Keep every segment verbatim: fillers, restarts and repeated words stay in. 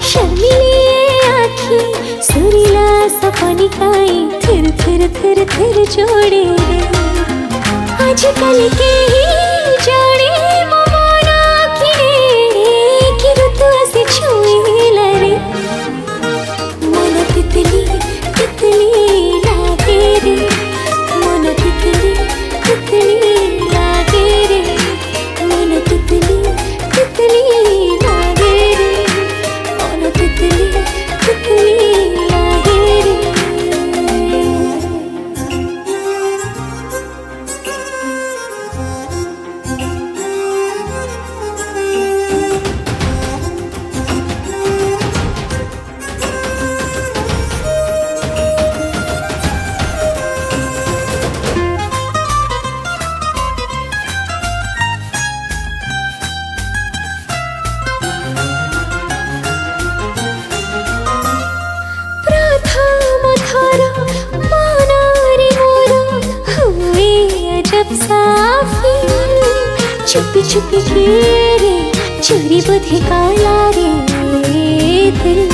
शर्मीली आँखी सुरीला सपनी काई थिर थिर थिर थिर जोड़े रे आजकल के ही जोड़े मोना किने कि ऋतु से छुई लरे मन तितली तितली लागे रे मन तितली तितली लागे रे मन तितली तितली लागे रे मन तितली तितली लागे रे। चुपी चुपी रे चोरी बुद्धि काला रे दिल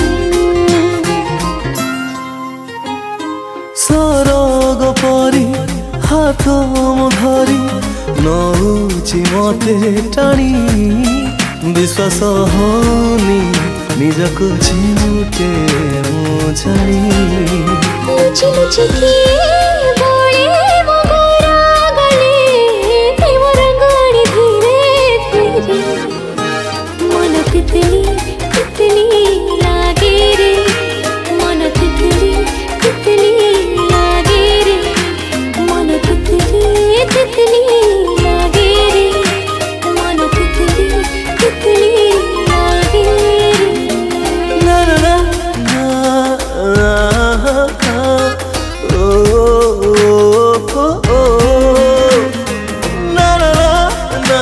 सरग परी हाथ धरी नौची मते टाणी विश्वास होनी निजको चिमुटे मु जानी लुचि लुचि के तितली तितली लागे रे मन तितली तितली लागे रे मन तितली तितली लागे रे मन तितली तितली लागे रे। ना ना ना ना ओ ओ ओ ना ना ना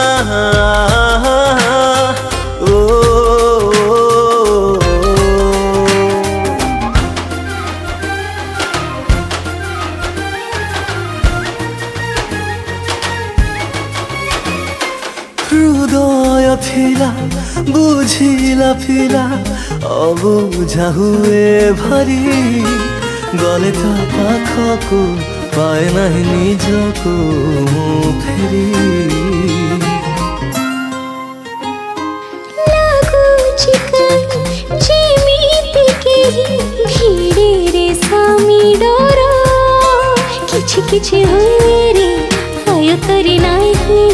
हृदय थिला बुझिला फिला अबुझा हुए भरी गले ता पाखको पाए नहीं निजको फेरी लागुची काई जेमिति केही भिड़े रे सामी डोरा किछि किछि हुए रे आय करी नाही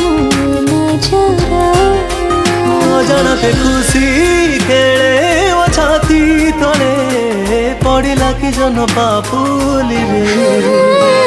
जनते खुशी खेले वो छाती तले पड़िला कि जन पापुली रे।